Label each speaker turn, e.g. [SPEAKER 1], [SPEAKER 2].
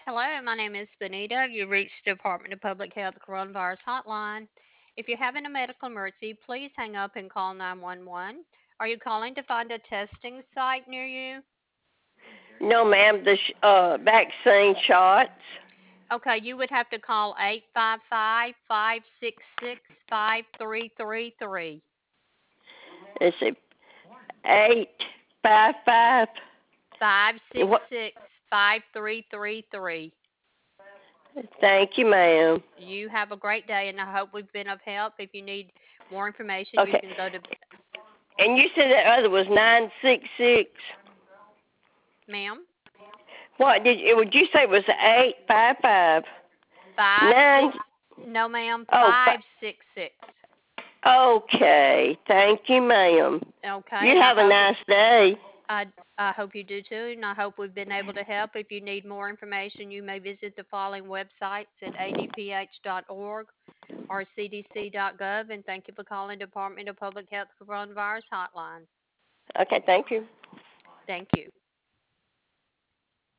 [SPEAKER 1] Hello, my name is Benita. You reached the Department of Public Health Coronavirus Hotline. If you're having a medical emergency, please hang up and call 911. Are you calling to find a testing site near you?
[SPEAKER 2] No, ma'am. The vaccine shots.
[SPEAKER 1] Okay, you would have to call 855-566-5333.
[SPEAKER 2] It's 855. What?
[SPEAKER 1] 566-5333.
[SPEAKER 2] Thank you, ma'am.
[SPEAKER 1] You have a great day, and I hope we've been of help. If you need more information, you
[SPEAKER 2] Okay.
[SPEAKER 1] can go to,
[SPEAKER 2] And you said that other was 966.
[SPEAKER 1] ma'am,
[SPEAKER 2] What did you? Would you say it was 855?
[SPEAKER 1] five
[SPEAKER 2] Nine.
[SPEAKER 1] six. No, ma'am,
[SPEAKER 2] Oh.
[SPEAKER 1] 566.
[SPEAKER 2] Okay. Thank you, ma'am.
[SPEAKER 1] Okay,
[SPEAKER 2] You
[SPEAKER 1] and
[SPEAKER 2] have a nice day.
[SPEAKER 1] I hope you do too, and I hope we've been able to help. If you need more information, you may visit the following websites at adph.org or cdc.gov. And thank you for calling Department of Public Health Coronavirus Hotline.
[SPEAKER 2] Okay. Thank you.
[SPEAKER 1] Thank you.